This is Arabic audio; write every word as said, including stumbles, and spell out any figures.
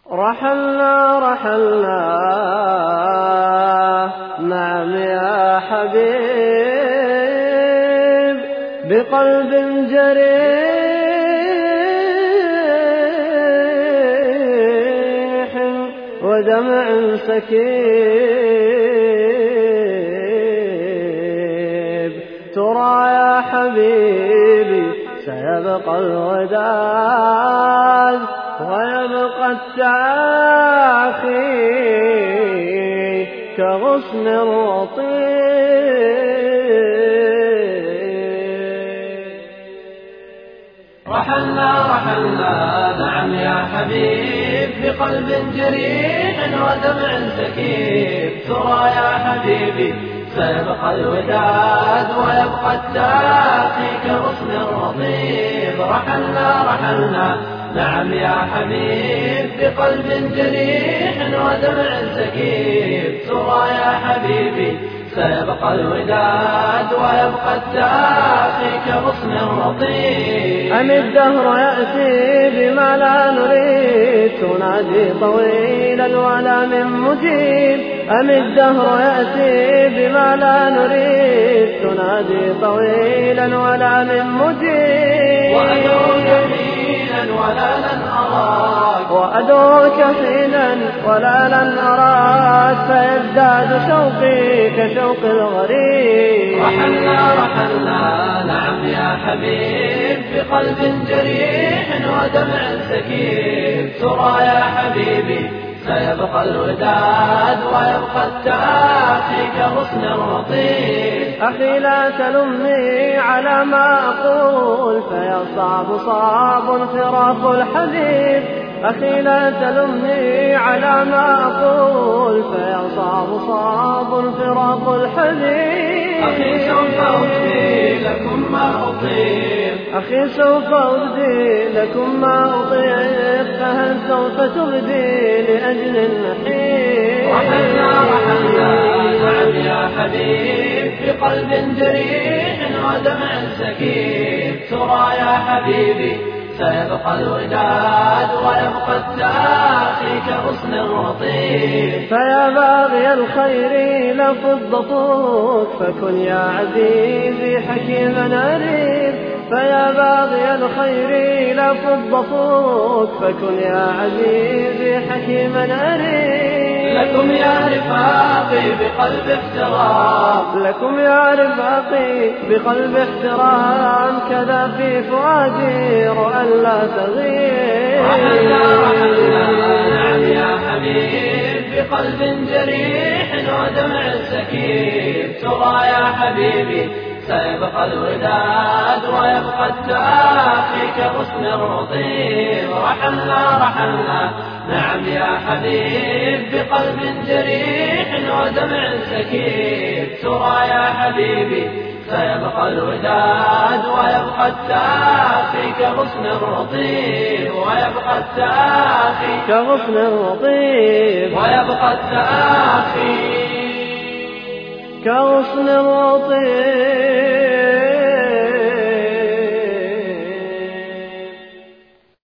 رحلنا رحلنا نعم يا حبيب بقلب جريح ودمع سكيب. ترى يا حبيبي سيبقى الوداد ويبقى التعاخي كغصن الرطيب. رحلنا رحلنا نعم يا حبيب بقلب جريح ودمع سكيب. ترى يا حبيبي سيبقى الوداد ويبقى التاقي كغصن الرطيب. رحلنا رحلنا نعم يا حبيب بقلب جريح ودمع سكيب. ترى يا حبيبي سيبقى الوداد ويبقى التاقي كغصن الرطيب. أم الدهر يأتي بما لا نريد تنادي طويلا ولا من مجيب. أم الدهر يأتي بما لا نريد تنادي طويلا ولا من مجيب. وأدعوك حينا ولا لن أراك وأدعوك حينا ولا لن أراك فيزداد شوقي كشوق الغريب. رحلنا رحلنا نعم يا حبيب بقلب جريح ودمع سكيب. ترى يا حبيبي سيبقى الوداد ويبقى التآخي كغصن الرطيب. أخي لا تلمني على ما أقول فيصعب صعب فراق الحبيب. أخي لا تلمني على ما أقول فيصعب صعب فراق الحبيب. أخي سوف أفدي لكم ما أطيب. أخي سوف أبدي لكم ما أطيب فهل سوف تبدي لأجل النحيب. رحلنا رحلنا نعم يا حبيب بقلب جريح ودمع سكيب. ترى يا حبيبي سيبقى الوداد ويبقى التآخي كغصن الرطيب. فيا باغي الخير لفض طوق فكن يا عزيزي حكيما أريد. فيا باغي الخير لفض طوق فكن يا عزيزي حكيما أريد. لكم يا رفاقي بقلب احترام لكم يا رفاقي بقلب احترام كذا في فؤادي رؤى لا تغيب. رحلنا رحلنا نعم يا حبيب بقلب جريح ودمع سكيب. ترى يا حبيبي سيبقى الوداد ويبقى التآخي كغصن الرطيب. رحلنا رحلنا نعم يا حبيب بقلب جريح ودمع سكيب. ترى يا حبيبي سيبقى الوداد ويبقى التآخي كغصن الرطيب. ويبقى التآخي كغصن الرطيب. ويبقى التآخي كغصن الرطيب.